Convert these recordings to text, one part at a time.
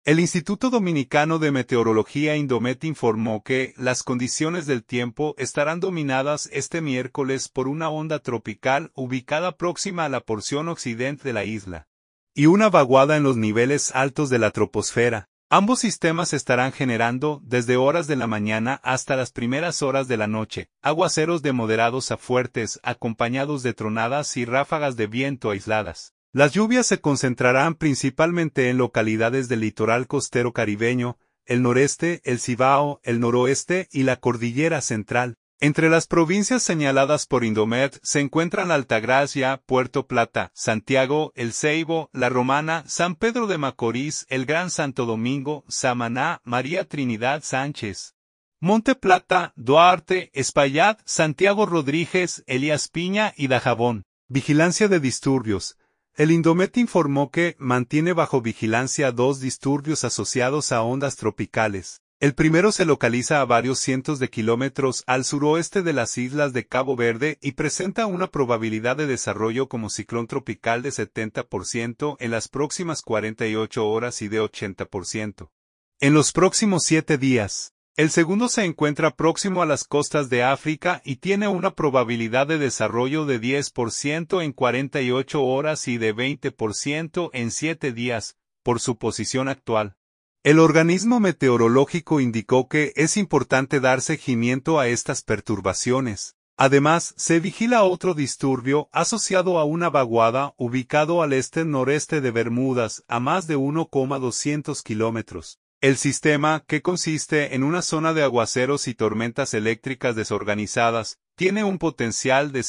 El Instituto Dominicano de Meteorología Indomet informó que las condiciones del tiempo estarán dominadas este miércoles por una onda tropical ubicada próxima a la porción occidente de la isla y una vaguada en los niveles altos de la troposfera. Ambos sistemas estarán generando, desde horas de la mañana hasta las primeras horas de la noche, aguaceros de moderados a fuertes acompañados de tronadas y ráfagas de viento aisladas. Las lluvias se concentrarán principalmente en localidades del litoral costero caribeño, el noreste, el Cibao, el noroeste y la cordillera central. Entre las provincias señaladas por Indomet se encuentran Altagracia, Puerto Plata, Santiago, El Ceibo, La Romana, San Pedro de Macorís, el Gran Santo Domingo, Samaná, María Trinidad Sánchez, Monte Plata, Duarte, Espaillat, Santiago Rodríguez, Elías Piña y Dajabón. Vigilancia de disturbios. El Indomet informó que mantiene bajo vigilancia 2 disturbios asociados a ondas tropicales. El primero se localiza a varios cientos de kilómetros al suroeste de las islas de Cabo Verde y presenta una probabilidad de desarrollo como ciclón tropical de 70% en las próximas 48 horas y de 80% en los próximos 7 días. El segundo se encuentra próximo a las costas de África y tiene una probabilidad de desarrollo de 10% en 48 horas y de 20% en 7 días, por su posición actual. El organismo meteorológico indicó que es importante dar seguimiento a estas perturbaciones. Además, se vigila otro disturbio asociado a una vaguada ubicado al este-noreste de Bermudas, a más de 1,200 kilómetros. El sistema, que consiste en una zona de aguaceros y tormentas eléctricas desorganizadas, tiene un potencial de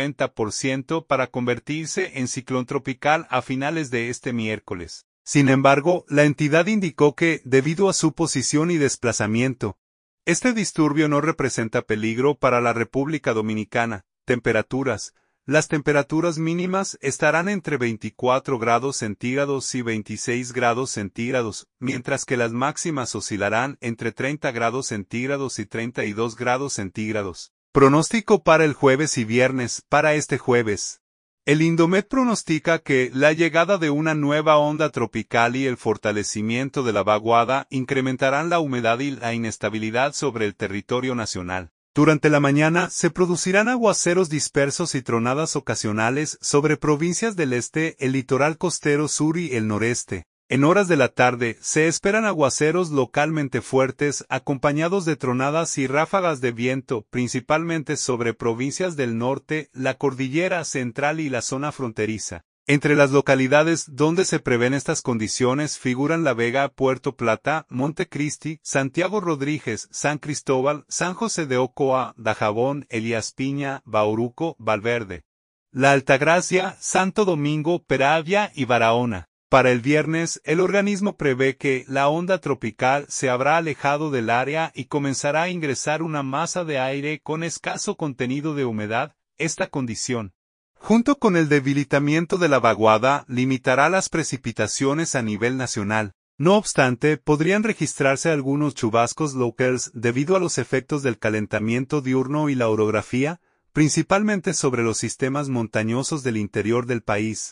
50% para convertirse en ciclón tropical a finales de este miércoles. Sin embargo, la entidad indicó que, debido a su posición y desplazamiento, este disturbio no representa peligro para la República Dominicana. Temperaturas. Las temperaturas mínimas estarán entre 24 grados centígrados y 26 grados centígrados, mientras que las máximas oscilarán entre 30 grados centígrados y 32 grados centígrados. Pronóstico para el jueves y viernes. Para este jueves, el Indomet pronostica que la llegada de una nueva onda tropical y el fortalecimiento de la vaguada incrementarán la humedad y la inestabilidad sobre el territorio nacional. Durante la mañana se producirán aguaceros dispersos y tronadas ocasionales sobre provincias del este, el litoral costero sur y el noreste. En horas de la tarde se esperan aguaceros localmente fuertes acompañados de tronadas y ráfagas de viento, principalmente sobre provincias del norte, la cordillera central y la zona fronteriza. Entre las localidades donde se prevén estas condiciones figuran La Vega, Puerto Plata, Montecristi, Santiago Rodríguez, San Cristóbal, San José de Ocoa, Dajabón, Elías Piña, Bauruco, Valverde, La Altagracia, Santo Domingo, Peravia y Barahona. Para el viernes, el organismo prevé que la onda tropical se habrá alejado del área y comenzará a ingresar una masa de aire con escaso contenido de humedad. Esta condición, junto con el debilitamiento de la vaguada, limitará las precipitaciones a nivel nacional. No obstante, podrían registrarse algunos chubascos locales debido a los efectos del calentamiento diurno y la orografía, principalmente sobre los sistemas montañosos del interior del país.